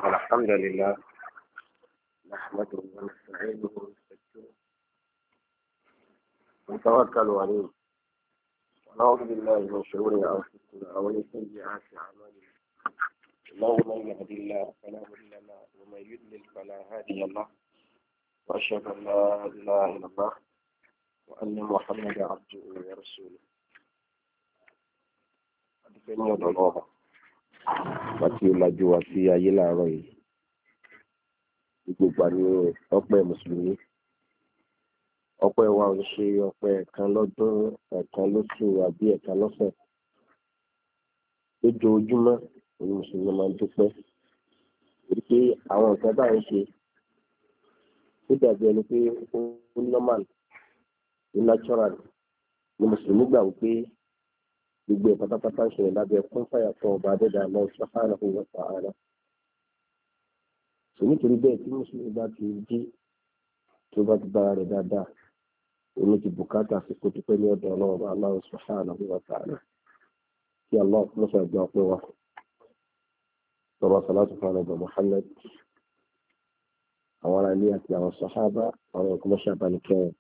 الحمد لله نحمده ونستعينه ونستغفره ونتوكل عليه ونعوذ بالله من شرور انفسنا ومن سيئات اعمالنا انه من يهدي الله فلا مضل له ومن يضلل فلا هادي له واشهد ان لا اله الا الله وان محمدا عبده ورسوله adúpẹ́ ní ọ̀dọ̀ ọlọ́ọ̀bà àti ìlàjú àti ayé láàárọ̀ yìí gbogbo àní ọpẹ́ mùsùlùmí ọpẹ́ wa ò ń ṣe ọpẹ́ ẹ̀kan lọ́dún ẹ̀kan lóṣù àbí ẹ̀kan lọ́sẹ̀ lójoojúmọ́ òní mùsùlùmí máa ń dúpẹ́ torí pé àwọn nǹkan bá ń ṣe ó dàbí ẹni pé ó normal ó natural ní mùsùlùmí gbà wípé gbogbo ẹ̀ pátápátá ń ṣẹlẹ̀ lábẹ́ kún fàyà fún ọba adẹ́dàá Allah subhanahu wa ta'ala. sọ nítorí bẹ́ẹ̀ tí mùsùlùmí bá ti jí tó bá ti bára rẹ̀ dáadáa òun ti bùkátà sí kó dúpẹ́ ní ọ̀dọ̀ ọlọ́run Allah subhanahu wa ta'ala kí Allah mọ́sá ìgbà ọpẹ́ wa lọ́wọ́ salatu fún ọ̀nà Muhammad àwọn ará ilé àti àwọn sàhábà àwọn ọkùnrin ṣàbánikẹ́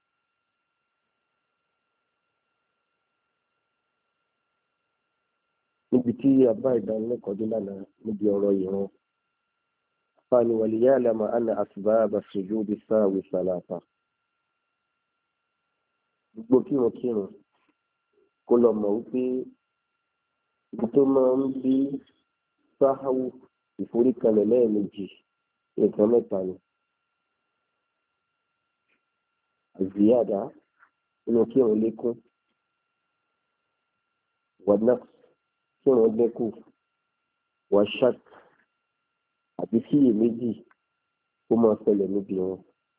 níbi tí àbá ìdánilẹ́kọ̀ọ́ dé lánàá níbi ọ̀rọ̀ ìran fani waliya'lama anna asbab as-sujud as-sahwi thalatha gbogbo kírun kó lọ mọ̀ wípé ibi tó máa ń bí sáháwù ìforíkalẹ̀ lẹ́ẹ̀mejì nǹkan mẹ́ta ni ziyada nínú kírun lékún wan-naqs kí wọ́n dẹ́kù wọ́n ṣak àti síyèméjì kó máa ṣẹlẹ̀ níbi wọn.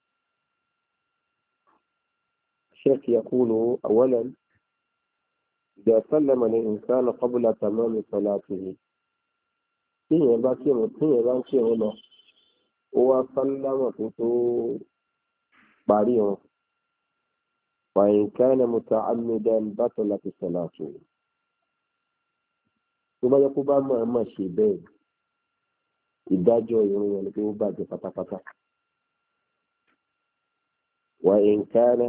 الشيخ يقول أولا إذا سلم الإنسان قبل تمام صلاته tíyẹn bá ń kírun lọ ó wá sálámà tó parí wọn فإن كان متعمدا بطلت صلاته tó bá yẹ kó bá máa ṣe bẹ́ẹ̀ ìdájọ́ ìrun yẹn ni pé ó bàjẹ́ pátápátá. wà in kana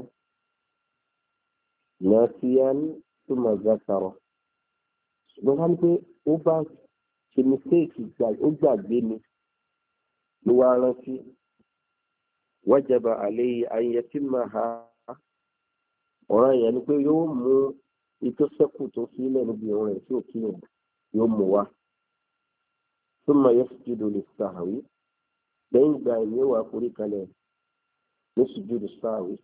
nasiyan thumma zakara ṣùgbọ́n ká ní pé ó bá ṣe mistake ó gbàgbé ni ló wá rántí wajaba alayhi an yatimmaha ọ̀ràn yẹn ni pé yóò mú ìtọ́sẹ́kù tó sílẹ̀ níbi ìrun rẹ̀ tí ò kí yẹn yóò mú wa thumma yasjudu lis-sahwi lẹ́yìn ìgbà ìní wà forí kalẹ̀ ní sujudu sahwi.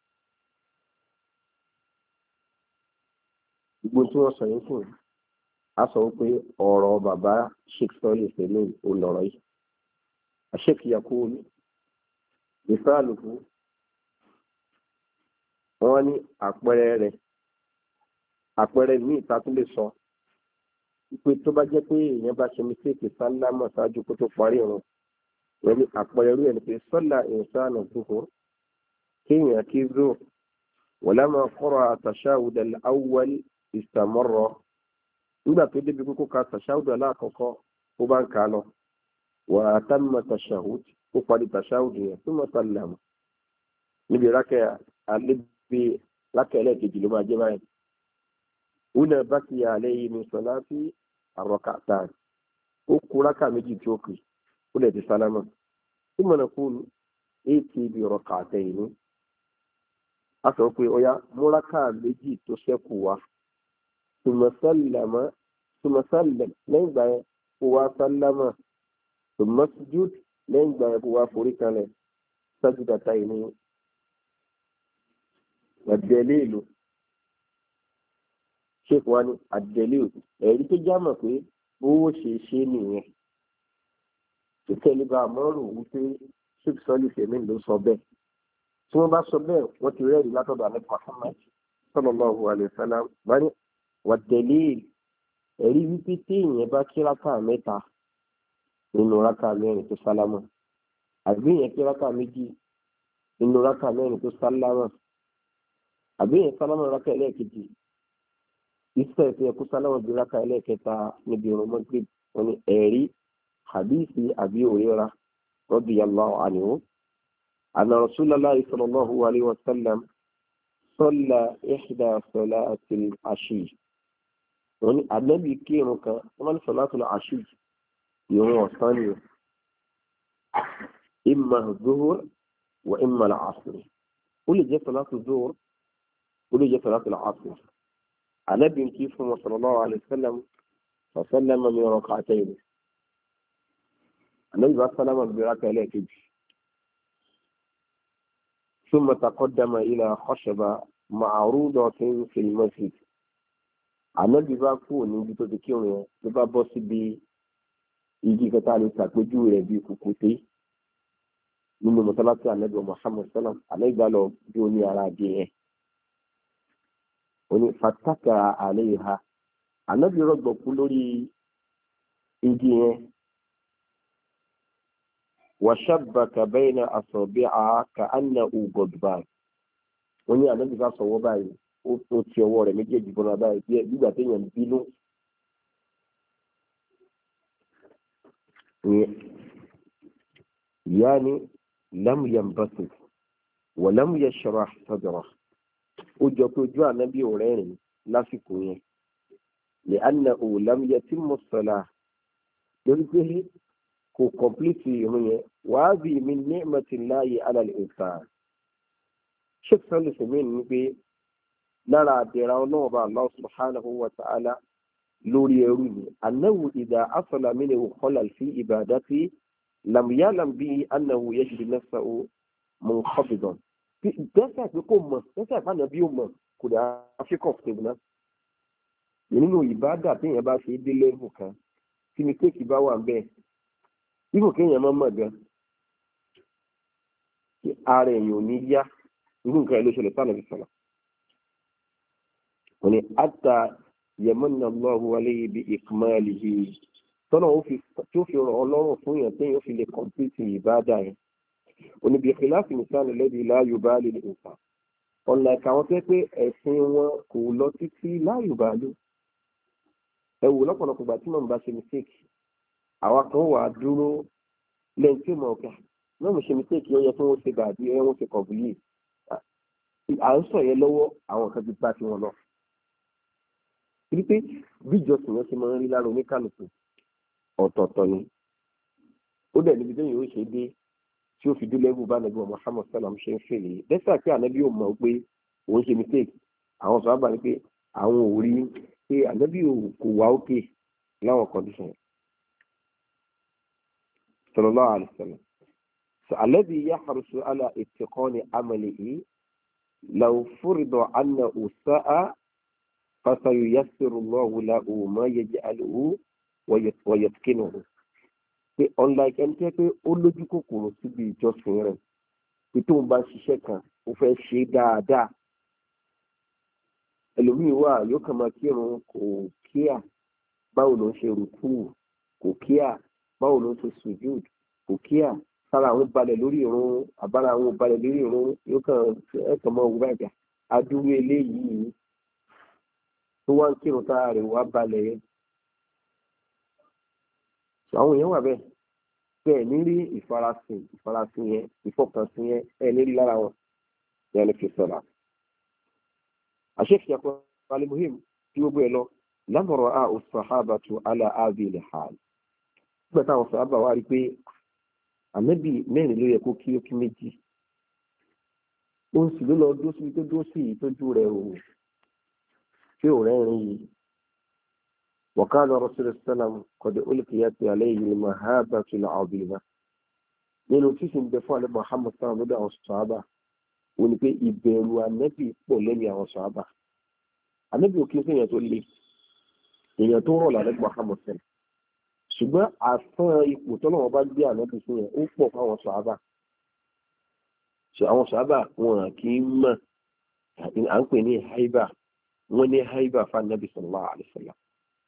gbogbo tí wọ́n sọ yín fún a sọ pé ọ̀rọ̀ bàbá sheikh sọ́ọ́lì fẹ́lẹ́ ò lọ́rọ̀ yìí. sheikh yakul misaluhu wọ́n ní àpẹẹrẹ ní ìta tún lè sọ ìpè tó bá jẹ́ pé èèyàn bá ṣe mistake sálámà ṣáájú kó tó parí ìrun wọ́n ní àpẹẹrẹ rú ẹni pé sọ́là ìsánà zuhur kéèyàn kí zó wọ̀lámà kọ́rọ̀ at-tashahhud al-awwal istamarra nígbà tó débi kókó ka tashahhud aláàkọ́kọ́ ó bá ń kà á lọ wà á tamma tashahhud ó parí tashahhud yẹn thumma sallama níbi rákẹ́ ẹlẹ́ẹ̀kejì ló máa jẹ́ báyìí. هنا بقي عليه من صلاة الركعتان وكلك مجي جوكي ولا بسلامة ثم نقول ائتي بركعتين أتوقع يا مركع مجي تسكوا ثم سلم لين بعد هو سلم ثم سجد لين بعد هو فريق له سجدتين والدليل sheikh wa ni àdẹ̀lẹ́ ẹ̀rí tó jámọ̀ pé owó ṣe nìyẹn títẹ̀lé bá àmọ́rò wípé sheikh sọ́lì fèmí ló sọ bẹ́ẹ̀ tí wọ́n bá sọ bẹ́ẹ̀ wọ́n ti rẹ́ẹ̀rí látọ̀dọ̀ àlẹ́ Muhammad sallallahu alaihi wasallam wọ́n ní wàdẹ̀lẹ́ ẹ̀rí wípé tí èèyàn bá kí rákà mẹ́ta nínú rákà mẹ́rin tó sálámà àbí èèyàn kí rákà méjì nínú rákà mẹ́rin tó sálámà àbí èèyàn sálámà rákà ẹlẹ́ẹ̀kejì ìsọ ìfẹ́ ẹ̀kú sáláwọ̀ bí rákà ẹlẹ́ẹ̀kẹta níbi ìrun Maghrib wọn ni ẹ̀rí حديث أبي هريرة رضي الله عنه أن رسول الله صلى الله عليه وسلم صلى إحدى صلاة العشي. النبي كيرك من صلاة العشي يوم الثاني إما الظهر وإما العصر. قل جاء صلاة الظهر قل جاء صلاة العصر. النبي كيف صلى الله عليه وسلم فسلم من ركعتين. النبي سلم بركعتين ثم تقدم إلى خشبة معروضة في المسجد. النبي باكو níbi tó ti kírun yẹn ló bá bọ́ síbi igi kẹta lè ṣàpèjúwe rẹ̀ bíi kùkùté nínú mọ́sálásí ànábì Muhammad sallam àlẹ́gbà lọ bí ó ní ara adìẹ yẹn. Ó ní fataka alayha. Ànábì rọ̀gbọ̀kú lórí igi yẹn. وشبك بين أصابعها كأنه غضبان. wọ́n ní ànábì bá sọ̀wọ́ báyìí ó ti ọwọ́ rẹ̀ méjèèjì bọ́ra báyìí bí ìgbà téèyàn ń bínú. يعني لم ينبسط ولم يشرح صدره. ó jọ pé ojú ànábì ò rẹ́rìn lásìkò yẹn. لأنه لم يتم الصلاة. lórí pé kò kọ̀m̀plìtì ìrun yẹn. وهذه من نعمة الله على الإنسان. Sheikh Salih Al-Uthaymeen ní pé lára àdẹ̀ra ọlọ́ọ̀bá Allah subhanahu wa ta'ala lórí ẹrú ni annahu idha asala minhu khalal fi ibadati lam ya'lam bihi annahu yajidu nafsahu munqabidan. Dẹ́sẹ̀ pé kò mọ̀ dẹ́sẹ̀ pàdé bí ó mọ̀ kò dá áfíríkà ọ̀fẹ́ náà. Nínú ìbádà téèyàn bá ṣe dé lẹ́vù kan tí mistake bá wà bẹ́ẹ̀ ibò kéèyàn mọ̀ gan kí ara èèyàn ò ní yá irú nǹkan ẹ̀ ló ṣẹlẹ̀ sánà bisala. Wọ́n ní ata yamanna Allahu alayhi bi ikmalihi tọ́nà tí ó fi ràn ọlọ́run fún yàn téèyàn fi lè kọ̀m̀pìtì ìbádà yẹn. Wọ́n ní bi khilafi insani alladhi la yubali al-insan. ọ̀nà ìkàwọn tẹ́ pé ẹ̀sìn wọn kò lọ títí la yubali. Ẹ wò lọ́pọ̀lọpọ̀ ìgbà tí màmú bá ṣe mistake àwa kan wà á dúró lẹ́yìn tí mo kà náà mo ṣe mistake yẹn fún wọn ṣe bàbí ẹ wọn ṣe kọ̀ọ̀bùlì. À ń sọ yẹn lọ́wọ́ àwọn kan ti bá ti wọn lọ. Torí pé bí ìjọsìn yẹn ṣe máa ń rí lára oníkàlùkù ọ̀tọ̀ọ̀tọ̀ ni. Ó dẹ̀ níbi téèyàn ó ṣe dé tí ó fi dé lẹ́gùn bá nàbí Muhammad sallam ṣe ń fèlè. Dẹ́sẹ̀ pé ànábì ò mọ̀ pé òun ṣe mistake. Àwọn sọ̀rọ̀ bá ní pé àwọn ò rí pé ànábì kò wá òkè láwọn condition. Sallallahu alaihi wasallam. Alladhi yahrusu ala ittiqani amalihi law furida annahu sa'a fasayuyassiru Allahu lahu ma yaj'aluhu wa yatqinuhu. Pé unlike ẹni tẹ́ pé ó lójú kòkòrò síbi ìjọsìn rẹ̀ pé tó ń bá ṣiṣẹ́ kan ó fẹ́ ṣe dáadáa. Ẹlòmíì wà yóò kàn máa kírun kò kíà báwo ló ń ṣe rùkú kò kíà báwo ló ń ṣe sùjúd kò kíà sára àwọn balẹ̀ lórí ìrun àbára àwọn balẹ̀ lórí ìrun yóò kàn ẹ̀kàn mọ́ òwúrọ̀ àjà adúrú eléyìí tó wá ń kírun tára rẹ̀ wá balẹ̀ yẹn. Àwọn èèyàn wà bẹ́ẹ̀ bẹ́ẹ̀ ní rí ìfarasìn yẹn ìfọkànsìn yẹn ẹ̀ ní rí lára wọn yẹn ní fi sọ̀rọ̀. àṣẹ́fì ẹ̀kọ́ alimuhim tí gbogbo ẹ̀ lọ lámọ̀rọ̀ a ò sàhábàtú ala hadhihi al-hal. nígbà táwọn sàhábà wá rí pé ànábì mẹ́rin ló yẹ kó kí ó kí méjì. ó ń sì ló lọ dó síbi tó dó sí ìtọ́jú rẹ̀ o tí ò rẹ́rìn yìí. وكان رسول الله صلى الله عليه وسلم قد ألقيت عليه المهابة العظيمة. nínú tí sì ń bẹ fún àlẹ́ Muhammad sallam lọ́dọ̀ àwọn sàhábà wọ́n ní pé ìbẹ̀rù ànábì pọ̀ lẹ́yìn àwọn sàhábà. Ànábì òkè fún èèyàn tó le èèyàn tó rọ̀ lálẹ́ Muhammad sallam ṣùgbọ́n àfihàn ipò tọ́lọ́wọ́n bá gbé ànábì fún yẹn ó pọ̀ fún àwọn sàhábà. àwọn sàhábà wọn kì í mọ̀ à ń pè ní haiba wọ́n ní haiba fún ànábì sallallahu alaihi wasallam.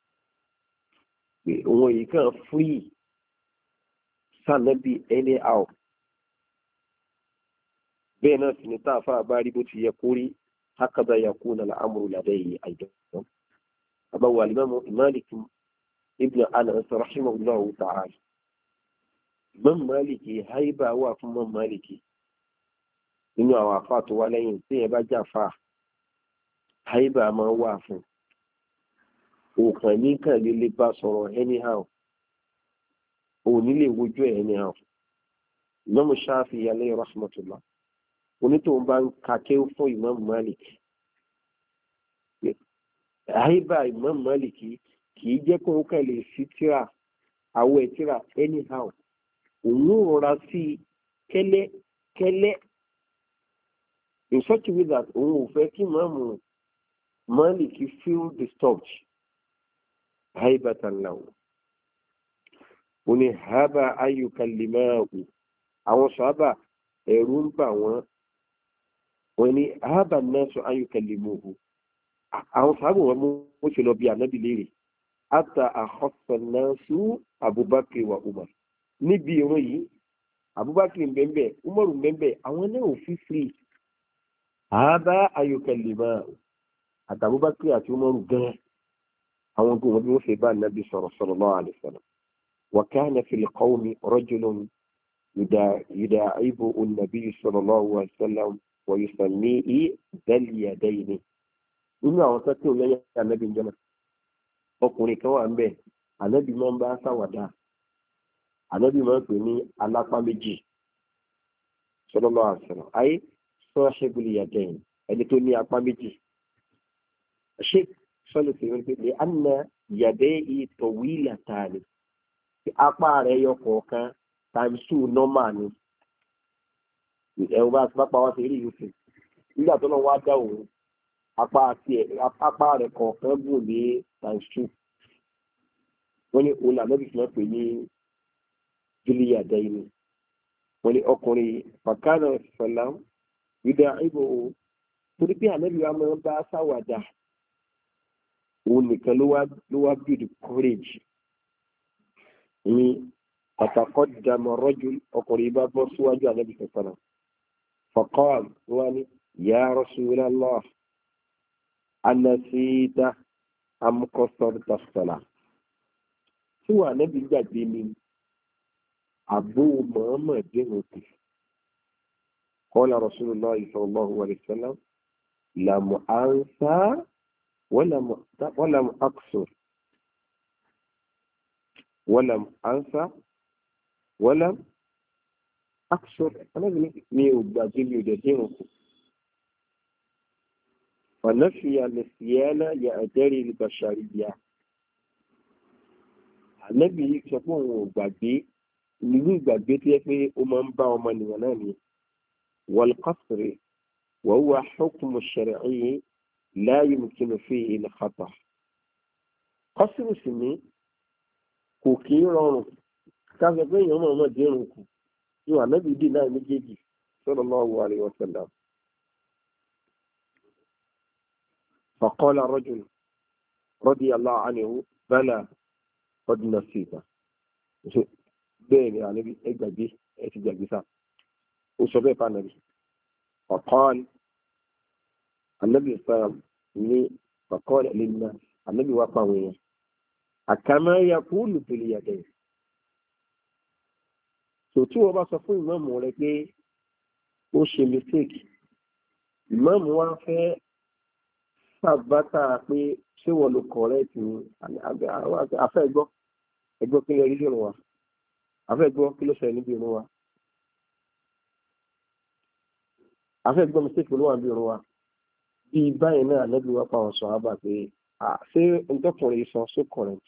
Òun yìí kàn free sànàbí ẹni àwọ̀ bẹ́ẹ̀ náà sì ní táàfà bá rí bó ti yẹ kó rí hakadha yakuna al-amru ladayhi aidan. àbáwọ̀ alimami Malik ibn Anas rahimahullahu ta'ala Imam Maliki haiba wà fún Imam Maliki nínú àwọn àfà tó wá lẹ́yìn tí ẹ bá jàfà haiba máa wà fún òkàn ní kàn lè bá sọ̀rọ̀ anyhow òní lè wojú ẹ̀ anyhow. Imam Shafi'i alayhi rahmatullah onítòun bá ń kakẹ́ fún Imam Maliki haiba Imam Maliki kì í jẹ́ kó kàn lè sí tíra àwọ̀ ẹ̀ tíra anyhow òun rọra sí kẹ́lẹ́ in such a way that òun ò fẹ́ kí Imam Maliki feel disturbed haibatan lahu. ó ní haba ayukalimahu àwọn sọ́ábà ẹ̀rù ń bà wọ́n ní haba nasu ayukalimuhu àwọn sọ́ábà wọn mú ṣe lọ bí ànábì léèrè ata akhassa nasu Abubakar wa Umar níbi ìrun yìí Abubakar ń bẹ́ẹ̀ Umar ń bẹ́ẹ̀ àwọn náà ò fi free haba ayukalimahu àti Abubakar àti Umar gan àwọn tó wọn bí wọ́n ṣe bá ànábì sọ̀rọ̀ sallallahu alaihi wasallam. وكان في القوم رجل يداعبه النبي صلى الله عليه وسلم ويسميه ذا اليدين inú àwọn tó kí o lẹ́yìn ànábì jọ́nà ọkùnrin kan wà ń bẹ̀ ànábì máa ń bá ṣàwàdà ànábì máa ń pè ní alápá méjì sallallahu alaihi wasallam ayé sahibul yadayn ẹni tó ní apá méjì ṣé sọ́lù sí wọn pé lè anna yadayhi tawilatani apá rẹ̀ yọ kọ̀ọ̀kan times 2 normal ni ẹ̀rù bá pa wá sí eré yìí sí nígbà tó náà wá dá òun apá rẹ̀ kọ̀ọ̀kan gùn ní times 2 wọ́n ní òun làmọ́bí fi máa pè ní julia daini wọ́n ní ọkùnrin fàkánà sọ̀lá yúdà ìbò torí pé ànábì wa máa ń bá sáwàdà òun nìkan ló wá build courage ní àtàkọ́dàmọ̀ rọ́jù ọkùnrin bá bọ́ síwájú ànábì sọ̀tọ̀nà faqal wọ́n ní ya Rasulallah anasita am qasarta as-salah tí wà ànábì gbàgbé ni àbó Muhammad dínú kù qala Rasulullah sallallahu alaihi wasallam lam ansa walam aqsur ولم أنسى ولم أكسر أنا ميو بازيليو دينكم ونفي النسيان يأتري البشرية النبي يكشفون gbàgbé nínú ìgbàgbé tí yẹ pé ó máa ń bá ọmọnìyàn náà ni والقصر وهو حكم شرعي لا يمكن فيه الخطأ قصر sì ní kò kí ń rọrùn káfẹ́ pé èèyàn náà náà dérun kù ní ànábì dì náà méjèèjì sallallahu alaihi wasallam. faqala rajul radiyallahu anhu bala qad nasita bẹ́ẹ̀ ni ànábì ẹgbàgbé ẹ ti gbàgbé sá ó sọ bẹ́ẹ̀ fánàbì faqala ànábì sọ̀rọ̀ ní faqala lin-nas ànábì wá pa àwọn èèyàn àkàmá yakulu fil yadayn. tó tí wọ́n bá sọ fún ìmáàmù rẹ pé ó ṣe mistake ìmáàmù wa fẹ́ sàbátà pé ṣé wọ́n lo correct ni afẹ́ ẹgbọ́ kí lè rí ìrun wa afẹ́ gbọ́ kí ló ṣẹlẹ̀ níbi ìrun wa afẹ́ gbọ́ mistake ló wà níbi ìrun wa bí báyìí náà lẹ́bi wá pa àwọn sàhábà pé ṣé ntọ́kùnrin sọ so correct.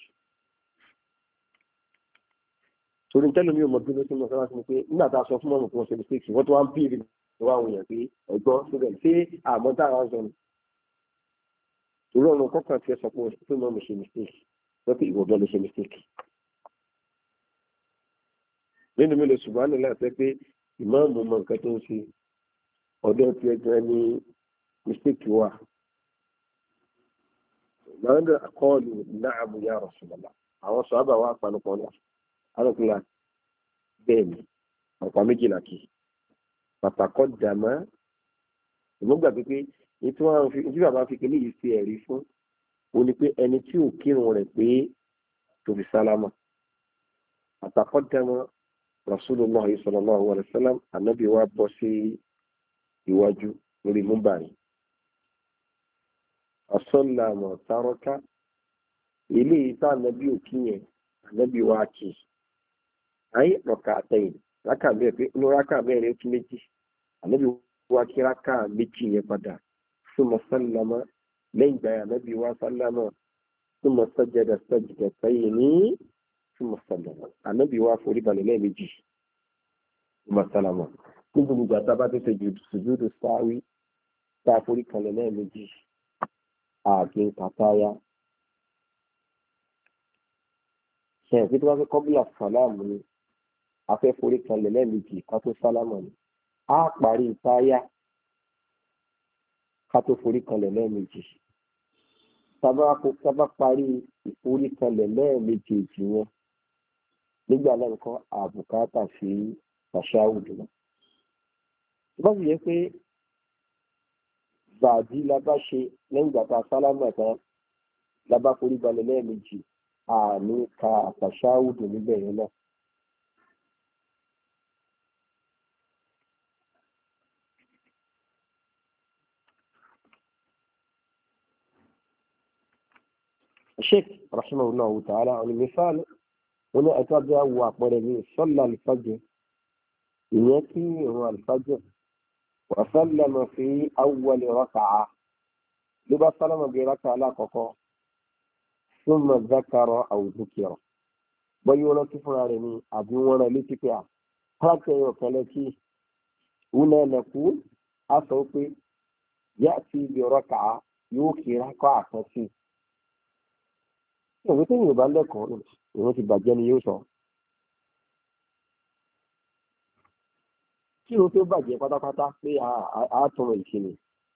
torí tẹ́lẹ̀ mi ò mọ̀ bí ló ti mọ̀ sọ́wọ́n sí mi pé nígbà tá a sọ fún ọmọ kan ṣe mistake wọ́n tó wá ń bí ìrìn ìwà àwọn èèyàn pé ẹ̀gbọ́n síbẹ̀ ṣé àmọ́ tá a wá ń sọ ni. torí ọ̀nà kọ́kàn ti sọ pé mọ̀ mi ṣe mistake wọ́n pé ìwọ̀n ló ṣe mistake. nínú mi lè ṣùgbọ́n nílẹ̀ àti pé ìmáàmù mọ nǹkan tó ń ṣe ọ̀dọ́ ti ẹgbẹ́ ní mistake wà. Màá kọ́ọ̀lù na'am ya Rasulullah àwọn sọ̀hábà wà panupọ̀ náà alọ́kùnrin bẹ́ẹ̀ ni ọ̀pá méjìlá kì í pàtàkọ́ dàmá ìmúgbà pípé tí bàbá fi kéde yìí ṣe ẹ̀rí fún o ní pé ẹni tí ò kírun rẹ̀ pé tó fi sálámà pàtàkọ́ dàmá Rasulullah sallallahu alaihi wasallam ànábì wa bọ́ sí iwájú lórí múbàrí. Asọ́là mọ̀ tárọ́ká ilé ìta ànábì òkú yẹn ànábì wa kì í. Ayé rọ̀kà àtẹ̀yìn rákà bẹ́ẹ̀ pé inú rákà bẹ́ẹ̀ rẹ̀ ó tún méjì ànábì wa kí rákà méjì yẹn padà súnmọ́ sálámà lẹ́yìn ìgbà yẹn ànábì wa sálámà súnmọ́ sájàdà sájàdà sẹ́yìn ní súnmọ́ sálámà ànábì wa forí balẹ̀ lẹ́ẹ̀mejì súnmọ́ sálámà ní gbogbo ìgbà tá a bá tó ṣe sùjúdù sáwí tá a forí kalẹ̀ lẹ́ẹ̀mejì ààkín kàtáyà ṣe é pé tó bá fẹ́ kọ́bílà sàlámù ni a fẹ́ forí kalẹ̀ lẹ́ẹ̀mejì ká tó sálámà ni a parí táyà ká tó forí kalẹ̀ lẹ́ẹ̀mejì tábà parí ìforí kalẹ̀ lẹ́ẹ̀mejì yẹn nígbà náà nǹkan àbùkátà sí tàṣáhùdù náà. tó bá sì yẹ pé bàdí la bá ṣe lẹ́yìn ìgbà tá a sálámà tán la bá forí balẹ̀ lẹ́ẹ̀mejì àní ka tàṣáhùdù níbẹ̀ yẹn náà. الشيخ رحمه الله تعالى عن المثال هنا أتابع وأقبل صلى الفجر يأتي هو الفجر وسلم في أول ركعة لبا سلم بركعة لا كوكو ثم ذكر أو ذكر بيونا كفرارني أبيونا لتكيا حتى يوكالتي هنا نقول أسوكي يأتي بركعة يوكي ركعة فسي ìwé tí yorùbá lẹ́kọ̀ọ́ ìwọ́n ti bàjẹ́ ni yóò sọ. kí ló tó bàjẹ́ pátápátá pé a tọrọ ìṣẹ̀lẹ̀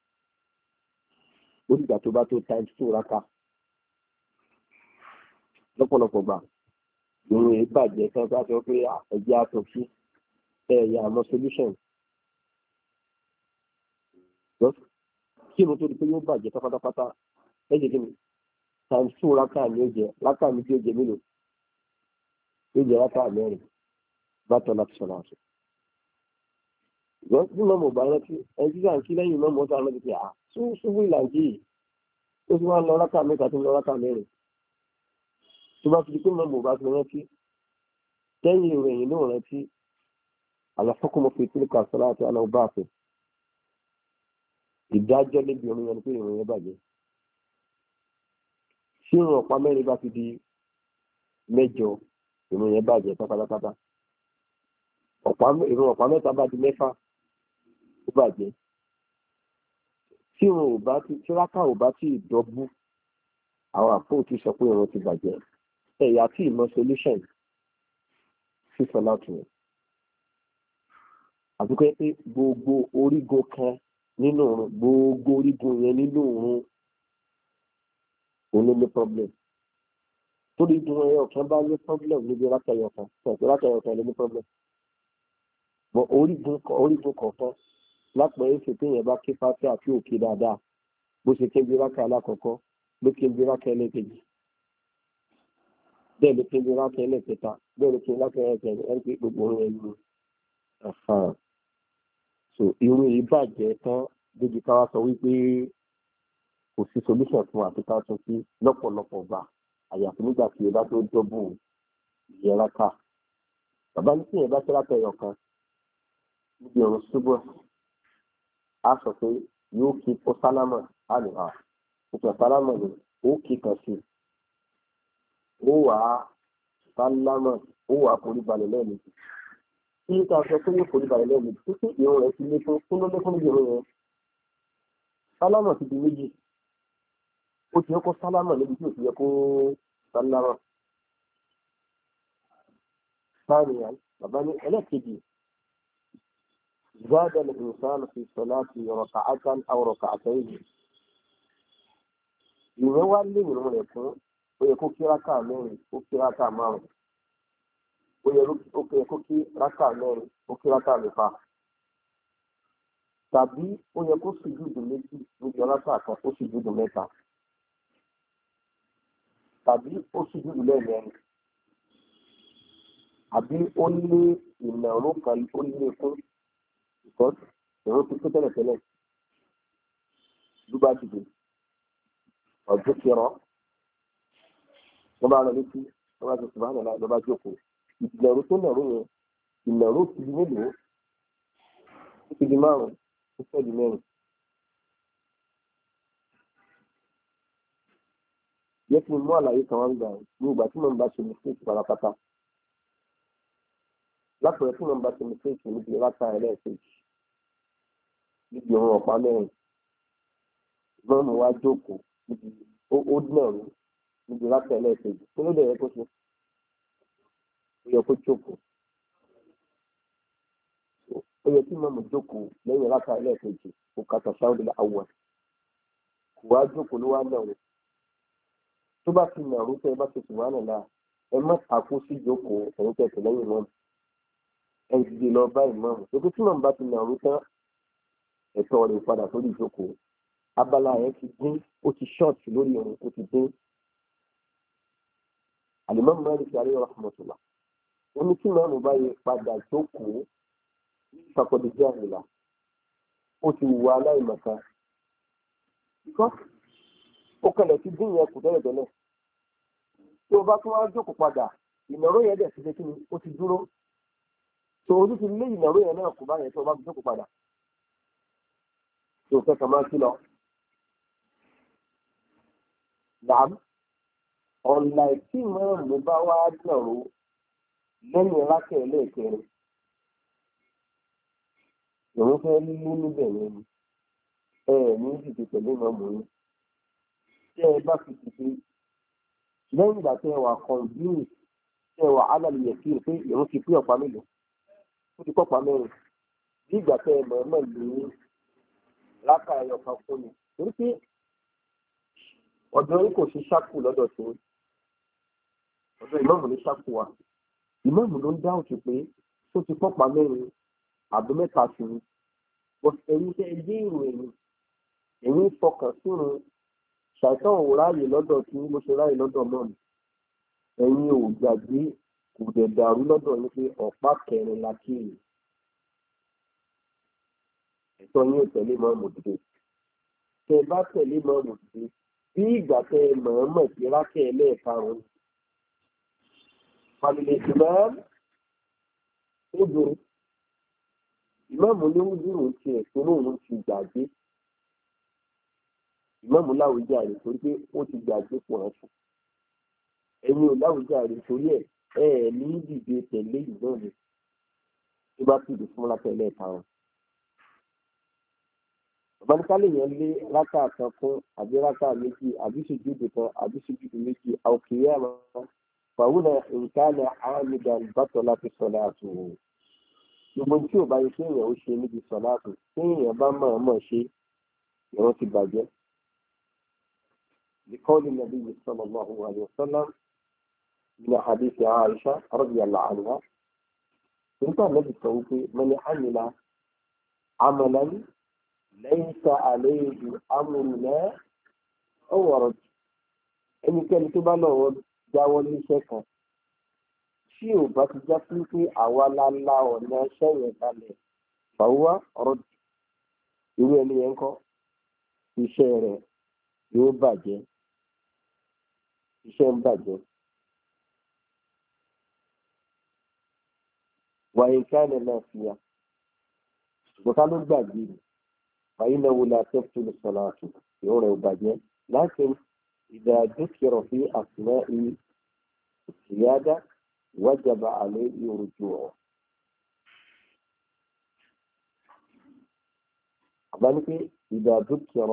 ó dìgbà tó bá tó times 2 raka lọ́pọ̀lọpọ̀ gbà ìrìn èyí bàjẹ́ kí wọ́n bá sọ pé ẹ̀jẹ̀ àtọ̀ sí ẹ̀yà àmọ́ solution. kí ló tó di pé yóò bàjẹ́ pátápátá ẹ̀jẹ̀ kí ni times 2 rákà ní ó jẹ rákà ní tí ó jẹ mélòó ó jẹ rákà mẹ́rin bá tọ́ láti sọ̀rọ̀ àṣọ. ìgbọ́n tí mọ́mọ́ bá rántí ẹni tí sàn kí lẹ́yìn mọ́mọ́ ọ̀tá rántí pé ṣubú ìlànà yìí ó ti wá lọ rákà mẹ́ta tó lọ rákà mẹ́rin tó bá fi di pé mọ́mọ́ bá ti rántí lẹ́yìn ìròyìn náà rántí àlàfọ́kùnmọ́ fi tílùkà sọ́lá àti àná bá àpè ìdájọ́ níbi orin yẹn ni pé ìròyìn yẹn bàjẹ́. tí ìrun ọ̀pá mẹ́rin bá ti di mẹ́jọ ìrun yẹn bàjẹ́ pátápátá ìrun ọ̀pá mẹ́ta bá di mẹ́fà ó bàjẹ́ tí ìrun ò bá ti tíráká ò bá ti dọ́bú àwọn àpò ti sọ pé ìrun ti bàjẹ́ ẹ̀yà tí ìmọ̀ solution sísọ láti rẹ̀ àbúkẹ́ pé gbogbo orígun kan nínú ìrun gbogbo orígun yẹn nínú ìrun òun ló ní problem torí ìdùnnú ẹyọ kan bá ní problem níbi rákẹyọ kan pẹ̀lú rákẹyọ kan ló ní problem bọ orígun kọ̀ọ̀kan lápẹ̀ èsì téèyàn bá ké pátí àti òkè dáadáa bó ṣe ké bí rákẹ alákọ̀ọ́kọ́ ló ké bí rákẹ ẹlẹ́kejì bẹ́ẹ̀ ló ké bí rákẹ ẹlẹ́kẹta bẹ́ẹ̀ ló ké rákẹ ẹlẹ́kẹta ẹni pé gbogbo ohun ẹni so irú yìí bàjẹ́ tán débi ká wá sọ wípé kò sí solution fún àfikà tó sí lọ́pọ̀lọpọ̀ gbà àyàfi nígbà tí ẹ bá tó dọ́bù ìyẹra ká bàbá ní tí ẹ bá tẹ́lá tẹ̀yọ̀ kan níbi ọ̀run ṣubú a sọ pé yóò kí ó sálámà á lè wà òkè sálámà ni ó kí kan sí ó wà á sálámà ó wà á forí balẹ̀ lẹ́ẹ̀mejì tí ká sọ pé yóò forí balẹ̀ lẹ́ẹ̀mejì títí ìrun rẹ̀ ti lé fún ló lé fún níbi ìrun yẹn sálámà ti di méjì ó ti yẹ kó sálámà níbi tí ó ti yẹ kó sálámà. ثانيا باباني ẹlẹ́kejì زاد الإنسان في الصلاة ركعة أو ركعتين ìyẹn wá lé ìrun rẹ̀ fún ó yẹ kó kí rákà mẹ́rin ó kí rákà márùn ó yẹ kó kí rákà mẹ́rin ó kí rákà mẹ́fà tàbí ó yẹ kó sùjúdù méjì níbi rákà kan ó sùjúdù mẹ́ta tàbí ó sùjúdù lẹ́ẹ̀mẹ́rin àbí ó ní ìnàró kan ó lé fún ìkọ́sí ìrún ti pé tẹ́lẹ̀tẹ́lẹ̀ ló bá dìde ọ̀dún kírọ́ wọ́n bá rán létí wọ́n bá ti sùn báyìí lọ́ bá jókòó ìnàró tó nàró yẹn ìnàró ti di mélòó ó ti di márùn-ún ó fẹ́ di mẹ́rin. yẹ kí n mú àlàyé kan wá ń gbà ní ìgbà tí mo ń bá ṣe mistake pátápátá lápẹ̀rẹ̀ tí mo ń bá ṣe mistake níbi látà ẹlẹ́ẹ̀kejì níbi òun ọ̀pá mẹ́rin ìgbọ́n mi wá jókòó níbi ó dínàrú níbi látà ẹlẹ́ẹ̀kejì kí ló dẹ̀ yẹ kó ṣe ó yẹ kó jókòó ó yẹ kí mọ̀mù jókòó lẹ́yìn látà ẹlẹ́ẹ̀kejì kò kàtà sáwọ́dì àwọn kò wá jókòó ló wá nàrú tó bá ti nàró tẹ ẹ bá ti sùn wá nàlá ẹ má takú sí ìjókòó ẹ̀yin tẹ̀sẹ̀ lẹ́yìn mọ́mù ẹ dìde lọ bá ìmọ̀mù ètò tí màmú bá ti nàró tán ẹ̀tọ́ rẹ̀ padà sórí ìjókòó abala yẹn ti dín ó ti ṣọ́ọ̀tì lórí òun ó ti dín Al-Imam Malik alayhi rahmatullah ó ní kí màmú bá yẹ padà jókòó faqad jahila ó ti wù aláìmọ̀ká ó kẹlẹ̀ ti dín yẹn kù tẹ́lẹ̀tẹ́lẹ̀ tí o bá tún wá jókòó padà ìnàró yẹn dẹ̀ ti ṣe kí ni ó ti dúró tó o tún ti lé ìnàró yẹn náà kù báyẹn tó o bá fi jókòó padà tó o fẹ́ kàn máa kí lọ. Dàm ọ̀nà tí mọ́ọ̀mù bá wá nàró lẹ́yìn rákẹ́ ẹlẹ́ẹ̀kẹrin ìrún fẹ́ lé níbẹ̀ yẹn ni ní ìdìbò pẹ̀lú ìmọ̀ọ́mù yín tẹ́ ẹ bá fi dìde lẹ́yìn ìgbà tẹ́ ẹ wà kọ̀ǹdínì tẹ́ ẹ wà álàlùyẹ sí pé ìrún ti pé ọ̀pá mélòó ó ti pọ̀pá mẹ́rin bí ìgbà tẹ́ ẹ mọ̀ọ́mọ̀ ní rákà ẹyọ kan fún mi torí pé ọ̀dọ̀ yín kò ṣe ṣáàpù lọ́dọ̀ tó ọ̀dọ̀ ìmọ̀ọ́mù ní ṣáàpù wa ìmọ̀ọ́mù ló ń dá òtún pé tó ti pọ̀pá mẹ́rin àbí mẹ́ta sí i ẹ̀yin tẹ́ ẹ dé ìròyìn ẹ̀yin fọkàn sínú ṣàìsàn ò ráàyè lọ́dọ̀ tí mo ṣe ráàyè lọ́dọ̀ náà ni ẹ̀yin ò gbàgbé kò dẹ̀ dàrú lọ́dọ̀ ní pé ọ̀pá kẹrin la kéèrè ẹ̀tọ́ yín ò tẹ̀lé mọ́ọ̀mù dìde tẹ bá tẹ̀lé mọ́ọ̀mù dìde bí ìgbà tẹ mọ̀ọ́mọ̀ sí rákẹ́ ẹlẹ́ẹ̀karùn-ún fàmìlẹ̀ ìmáàmù ó dùn ìmáàmù ní wúdúrú tiẹ̀ tó lóun ti gbàgbé ìmáàmù láwùjáre torí pé ó ti gbàgbé pọ̀ ẹ̀fọ́ ẹ̀yin ò láwùjáre torí ẹ̀ ní dìde tẹ̀lé ìmáàmù tó bá tìdí fún rákẹ́ ẹlẹ́ẹ̀karùn-ún. Ọ̀bánikálẹ̀ yẹn lé rákà kan fún àbí rákà méjì àbí sùjúdù kan àbí sùjúdù méjì àwòkìyà máa fàwùnà nǹkan àmìdá ìbátọ̀ láti sọ̀lá àtúwò. Gbogbo tí ò bá yẹ kí èèyàn ó ṣe níbi sọ̀lá àtù tí èèyàn bá mọ̀ ṣe ìran ti bàjẹ́. Bíkọ́lì nàbí sallallahu alaihi wasallam min hadith Aisha radiyallahu anha. Nígbà náà ti sọ wípé mani amila amalan lẹ́yìnsá àléébù amúnà ọ̀wọ̀rọ̀ ẹnikẹ́ni tó bá lọ́wọ́ jáwọ́ níṣẹ́ kan tí ò bá ti já sí pé àwa lálá ọ̀nà iṣẹ́ yẹn kalẹ̀ fàwọ́ ọ̀rọ̀ irú ẹni yẹn kọ́ iṣẹ́ rẹ̀ yóò bàjẹ́ iṣẹ́ ń bàjẹ́. wàyí káàlẹ̀ náà fi ya ṣùgbọ́n ká ló gbàgbé ni. فإنه لا تبطل الصلاة يوم وبعدين لكن إذا ذكر في أثناء الزيادة وجب عليه رجوعه. ذلك إذا ذكر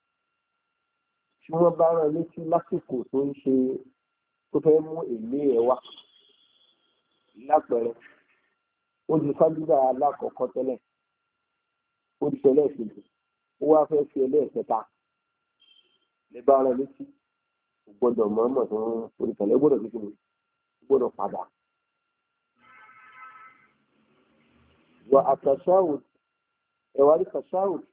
شو بعنا نسي لاسكو تنشي تفهموا اللي وقت لا بره ودي فجأة على كوكتله ó ti ṣẹlẹ̀ ìṣèlú ó wá fẹ́ fi ẹlẹ́ẹ̀kẹta lè bá ara létí kò gbọ́dọ̀ mọ̀ọ́mọ̀ tó ń forí kalẹ̀ gbọ́dọ̀ fi kíni gbọ́dọ̀ padà. wà àtàṣáwùd ẹ̀wà rí tàṣáwùd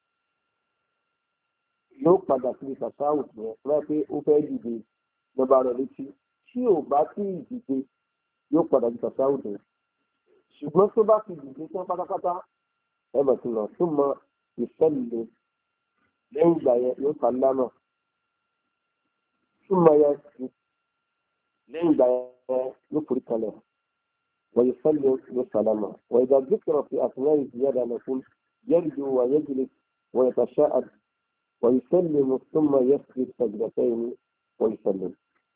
yóò padà sí tàṣáwùd yẹn wọ́n pé ó fẹ́ dìde lè bá ara létí tí ò bá tí ì dìde yóò padà di tàṣáhùdù ṣùgbọ́n tó bá fi dìde tán pátápátá ẹ bọ̀ sí lọ tó mọ ìfẹ́lẹ̀ lẹ́yìn ìgbà yẹn yóò sálámà tó mọ yẹn lẹ́yìn ìgbà yẹn yóò forí kalẹ̀ wọ́n ìfẹ́lẹ̀ yóò sálámà wọ́n ìgbà gbẹ́kẹ̀rọ̀ fi àtúnyẹ̀ ìzìyàdà nìkún يرجو ويجلس ويتشاءم ويسلم ثم يسجد سجدتين ويسلم.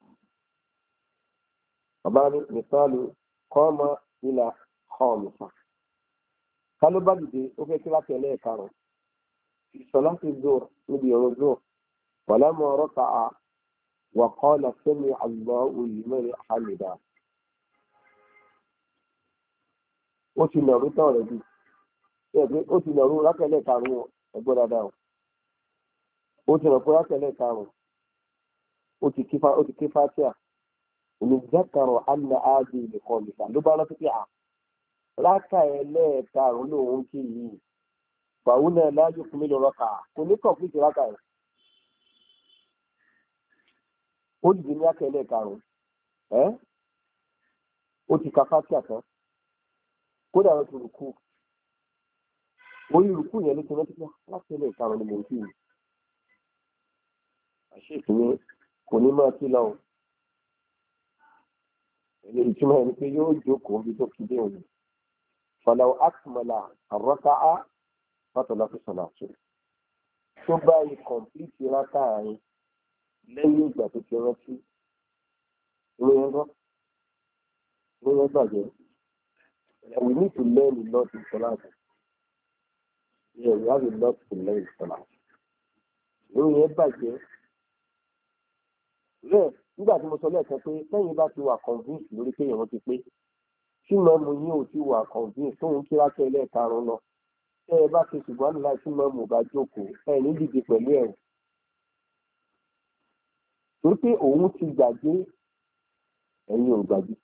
طبعا مثال قام إلى خامسة قالوا بدي وفي كلاك إليه كانوا في صلاة الظهر نبي الظهر ولما ركع وقال سمع الله لمن حمده وتنا رتارة ó ti nà rú rákẹ́lẹ̀ karùn-ún ẹgbẹ́ dáadáa ó ti nà kó rákẹ́lẹ̀ karùn-ún ó ti ké fátíà olùdákàrọ̀ àná áàdì nìkan nìkan ló bá rántí pé rákà ẹlẹ́ẹ̀karùn-ún lòun kí yìí fàwọn náà lájú fún mi lọ rákà kò ní kọ̀ọ̀pìtì rákà ẹ̀ ó dìde ní rákẹ́lẹ̀ karùn-ún ó ti ka fátíà tán kódà ó ti rùkú orí ìrùkú yẹn ló ti rántí pé láti ilé ìkarùn ni mò ń kí ni àṣé ìpínlẹ̀ kò ní máa kí lọ ilé ìtumọ̀ ẹni pé yóò jókòó bí tó fi dé òní fọlá akmala àrọ́káá látọ̀lá fi sọ̀nà àṣẹ tó bá yí kọ̀m̀pìtì rákà àárín lẹ́yìn ìgbà tó ti rántí ìròyìn bàjẹ́ we need to learn a lot in Salah. Yeah, we have a lot to learn in Salah. Ìròyìn bàjẹ́ rẹ̀ nígbà tí mo sọ lẹ́ẹ̀kan pé lẹ́yìn bá ti wà convince lórí pé ìwọ̀n ti pé tí mọ́mù yín ò ti wà convince tóun kí rákẹ́ ẹlẹ́ẹ̀karùn-ún lọ tẹ́ ẹ bá ṣe ṣùgbọ́n láì tí mọ́mù bá jókòó ẹ ní dìde pẹ̀lú ẹ̀rù torí pé òun ti gbàgbé ẹ̀yin ò gbàgbé.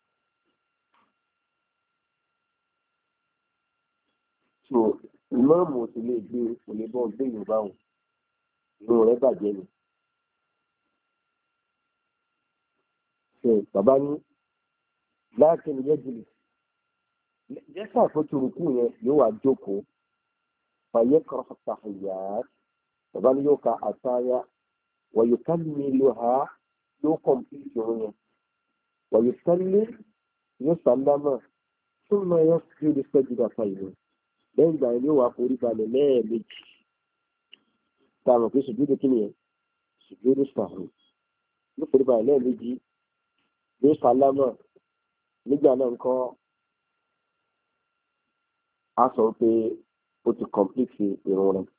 So ìmọ̀ọ́mù ò sì lè gbé kò lè bọ́ gbé yorùbá wọn ìrun rẹ̀ bàjẹ́ ni. ṣe bàbá ní láti ní yẹ́jìlì jẹ́sà àfọ́tò rúkú yẹn yóò wá jókòó fàyẹ́ kọ́rọ́ sàhìyà bàbá ní yóò ka àtàyà wọ̀nyí kálí ló ha yóò kọ̀m̀pìtì òun yẹn wọ̀nyí kálí yóò sàlámà tó máa yọ sí ibi sẹ́jú dàpá ìlú lẹ́yìn ìgbà yẹn yóò wá forí balẹ̀ lẹ́ẹ̀mejì táwọn kì í sùjúdù kí nìyẹn sùjúdù sàhù yóò forí balẹ̀ lẹ́ẹ̀mejì yóò sálámà nígbà náà ń kọ́ a sọ pé ó ti kọ̀m̀pìtì ìrun rẹ̀.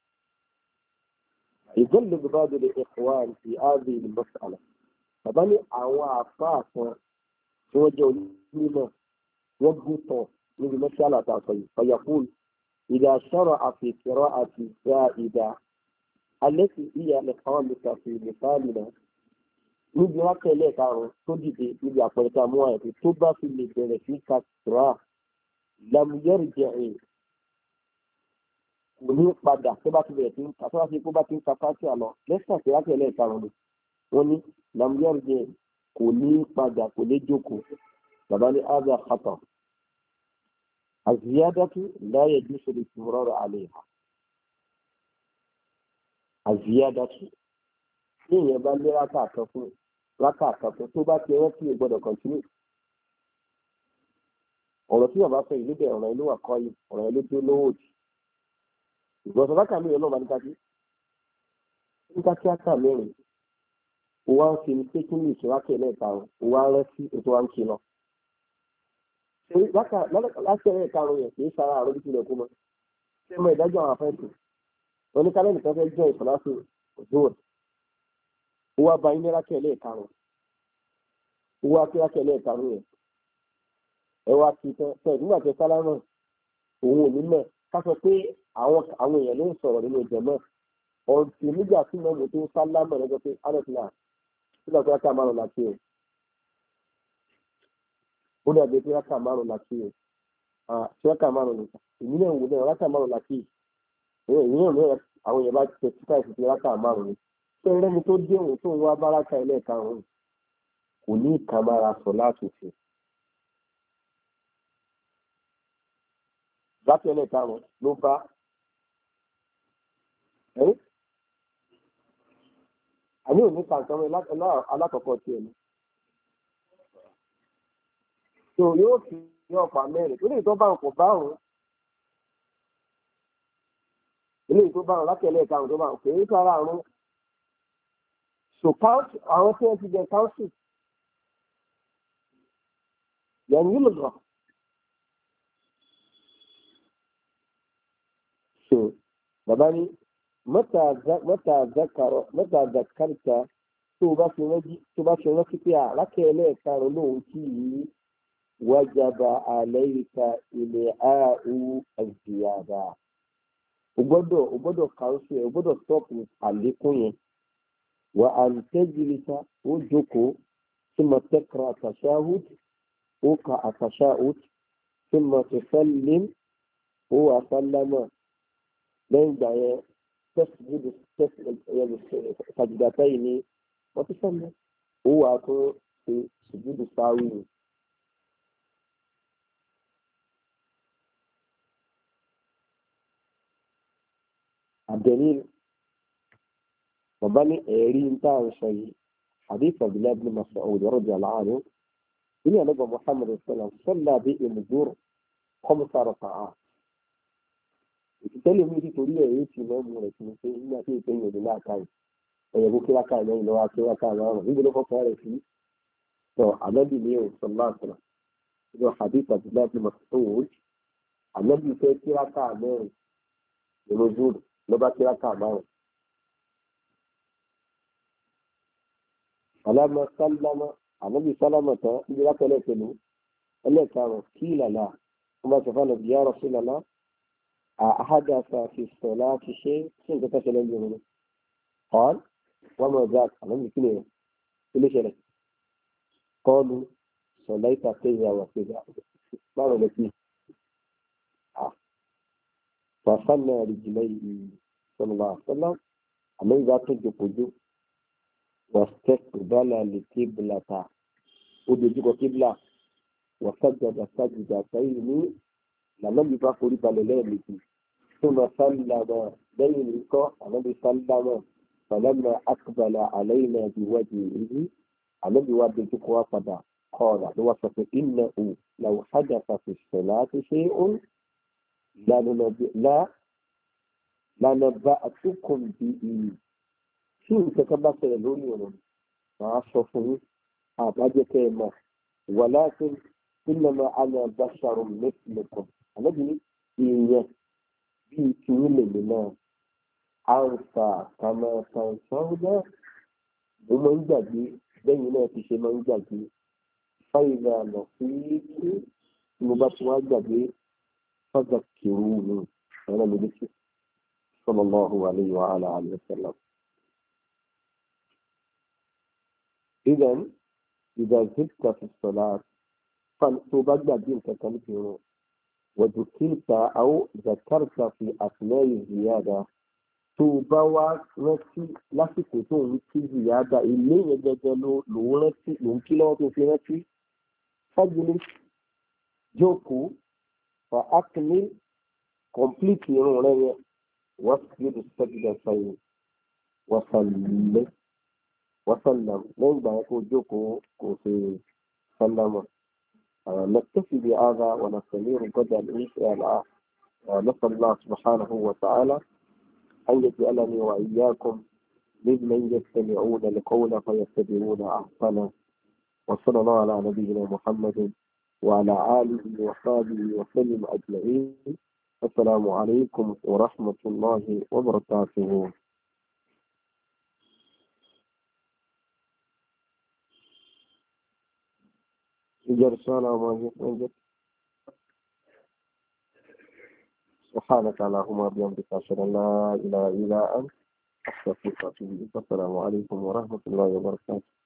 يجلب بعض الإخوان في هذه المسألة فبني أوافا فوجوا لما وقتوا من المسألة تعطي فيقول إذا شرع في قراءة زائدة التي هي الخامسة في مثالنا níbi rákẹ́lẹ̀ karùn-ún tó dìde níbi àpẹẹrẹ mú àyẹ̀fẹ́ tó bá fi lè bẹ̀rẹ̀ sí kàtúrà lamuyẹ́rìjẹ̀rìn kò ní padà tó bá ti bẹ̀rẹ̀ sí tó bá ti kó bá ti ń ka fásíà lọ lẹ́sìn àti rákẹ́lẹ̀ karùn-ún wọ́n ní lamuyẹ́rìjẹ̀rìn kò ní padà kò ní jókòó bàbá ní áza khata àzíyádátú láyé jùsùlù ìfúnrọ́rọ̀ àlẹ́ ìhà àzíyádátú ní ìyẹn bá lé rákà kan fún tó bá ti rántí ò gbọ́dọ̀ kọ̀ntínú ọ̀rọ̀ tí bàbá sọ ìlú bẹ̀ ọ̀rọ̀ ìlú wà kọ́ yìí ọ̀rọ̀ ìlú tó lówó òdì ìgbọ̀nsọ̀ rákà mẹ́rin náà bá ní kájí áká mẹ́rin ó wá ń fi ní pé kí ní ìṣúrákẹ́ lẹ́ẹ̀karùn ó wá ń rántí ètò wa ń kí lọ. láti ẹ̀ẹ̀karùn yẹn kì í sára àrùn bí tilẹ̀ kú mọ́ ṣé mọ ìdájọ́ àwọn afẹ́ǹtì oníkálẹ́ nìkan fẹ́ jẹ́ ìfọ̀láṣọ òjòwò ó wá ba ilé rákẹ́ lẹ́ẹ̀karùn ó wá kí rákẹ́ lẹ́ẹ̀karùn yẹn ẹ wá ti tẹ nígbà tẹ sálámà òun ò ní mọ̀ ká sọ pé àwọn èèyàn ló ń sọ̀rọ̀ nínú ìjẹ̀mọ́ ọ̀tí nígbà tí mọ́mù tó sálámà lọ́jọ́ pé alẹ́sìlá nígbà tó rákà márùn láti ẹ̀ ó dàbí pé rákà márùn láti ẹ̀ tí rákà márùn nìkan èmi náà wò náà rákà márùn láti ẹ̀ èmi náà lọ́yẹ̀ àwọn èèyàn bá ti tẹ̀ síkà ìfìsí rákà márùn ni ṣé ẹrẹ́ni tó dé òun tó ń wá bá rákà ẹlẹ́ẹ̀karùn kò ní ìkàmára sọ láti ṣe láti ẹlẹ́ẹ̀karùn-ún ló bá àní òní kàǹkan alákọ̀ọ́kọ́ tiẹ̀ ni. tó yóò fi ní ọ̀pá mẹ́rin tó lè tó bá òun kò bá òun eléyìí tó bá òun láti ẹlẹ́ẹ̀karùn-ún tó bá òun kò ní sára àrùn. so count àwọn tí wọ́n ti jẹ council yẹn nílò lọ. so bàbá ní mẹ́ta zakarta tó bá fi rántí pé àlákẹ́ ẹlẹ́ẹ̀karùn-ún lòun kì í wájàbà àlẹ́yìká ilẹ̀ ààrù àzìyàdà. o gbọ́dọ̀ council ẹ̀ o gbọ́dọ̀ stop àlékún yẹn. wà á ń tẹ́jìlísà ó jókòó tí mo tẹ́kọ̀ọ́ àtàṣáhùd ó ka àtàṣáhùd tí mo ti sẹ́lẹ̀m ó wà sálámà lẹ́yìn ìgbà yẹn tẹ́sídìí sàjìdàtà yìí ni wọ́n ti sẹ́lẹ̀ ó wà tó ṣe sùjúdù sáwì ni. الدليل وبني إيرين تان شيء حديث عبد الله بن مسعود رضي الله عنه إن نبي محمد صلى الله عليه وسلم صلى بهم الظهر 5 ركعات. ìtẹ́lẹ̀ mi ti torí ẹ̀rí ti mẹ́mú rẹ̀ tí mo ṣe nígbà tí ìpín ìrìn láàkáì ẹ̀yẹ̀ bó kíláka ìlẹ́yìn lọ́wọ́ kíláka márùn-ún níbi ló fọ́kàn rẹ̀ sí tọ́ ànábì ní òṣèlú àṣàlà ìjọ hadith àti láti Mas'ud ànábì fẹ́ kíláka mẹ́rin ìrọ̀zùn ló bá kíláka márùn-ún. alámọ sálámà ànábì sálámà tán níbi lápẹ́lẹ́ pẹ̀lú ẹlẹ́ẹ̀karùn-ún kí ìlànà wọ́n bá sọ fún ànábì ya Rasulullah أحدث في الصلاة شيء كتب له قال وما ذاك أنا بكني كل شيء قالوا صليت كذا وكذا ما ولتي فصلى رجليه صلى الله عليه وسلم أما إذا تجو واستقبل القبلة ودجو قبلة وسجد سجدتين لما يبقى قريبا لله ثم سلم بين الكوع النبي سلم فلما أقبل علينا بوجهه النبي وجهه وقد قال وصف إنه لو حدث في الصلاة شيء لا نبأتكم به شو تكبر سيلوني ما أشوفه أبدا كما ولكن إنما أنا بشر مثلكم النبي إيه bíi kìíní lèmi náà àǹfà kàmá tàǹfàǹdà mo máa ń gbàgbé lẹ́yìn náà ti ṣe máa ń gbàgbé fáìlà lọ sí kí mo bá ti wá gbàgbé fájà kìrú mi ọ̀rọ̀ mi létí sallallahu alayhi wa alihi wa sallam. إذا زدت في الصلاة فبقى دين كتنكر وذكرت أو ذكرت في أثناء الزيادة توبوا رتي لاسكو تو في زيادة إلي يجدلو لورتي ممكن لو في رتي فجلس جوكو فأكمل complete يروني واسجد السجدتين وسلم لين بقى جوكو كوفي سلم. نكتفي بهذا ونستمر غدا إن شاء الله. نسأل الله سبحانه وتعالى أن يجعلني وإياكم ممن يستمعون القول فيتبعون أحسنه. وصلى الله على نبينا محمد وعلى آله وصحبه وسلم أجمعين. السلام عليكم ورحمة الله وبركاته. سبحانك اللهم وبحمدك أشهد أن لا إله إلا أنت أستغفرك وأتوب إليك. السلام عليكم ورحمة الله وبركاته.